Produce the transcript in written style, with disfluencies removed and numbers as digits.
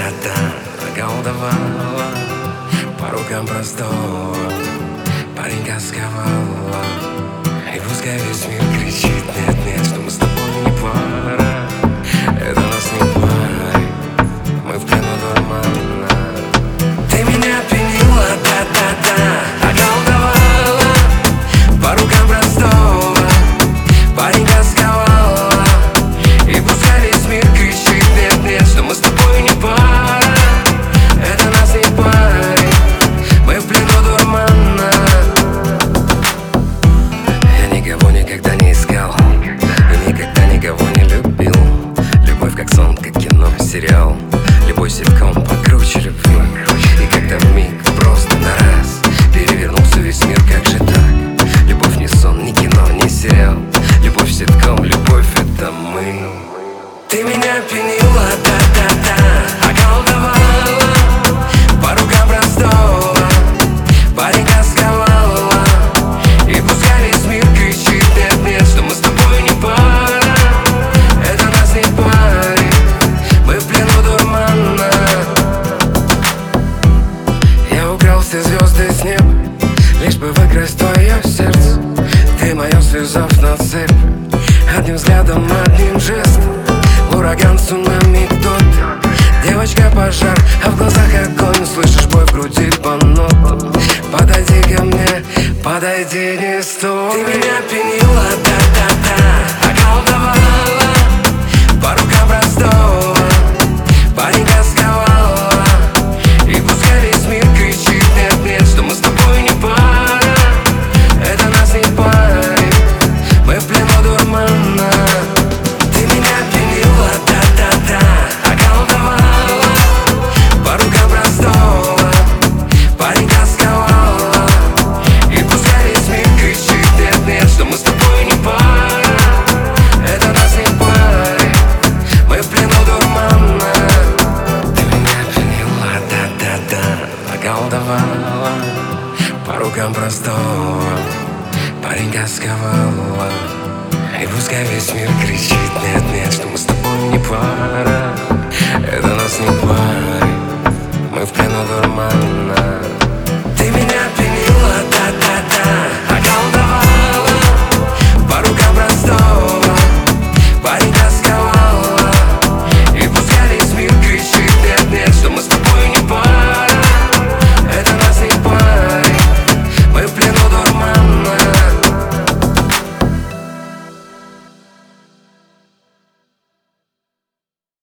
та-та-та, околдовала по рукам простого паренька сковала. И пускай весь мир кричит: нет, нет, что мы с тобой не пара, это нас не парит, мы в плену дурмана. Ты меня пьянила, та-та-та, околдовала по рукам простого паренька сковала. И пускай весь мир кричит: нет, нет, что мы с тобой не пара, это нас не парит, мы в плену дурмана. Я никого никогда не искал и никогда никого не любил. Любовь как сон, как кино, сериал, любой ситком покруче любви. И когда вмиг просто на раз перевернулся весь мир, как же так? Любовь не сон, не кино, не сериал, любовь ситком, любовь это мы. Ты меня пьянила, та-та-та, околдовала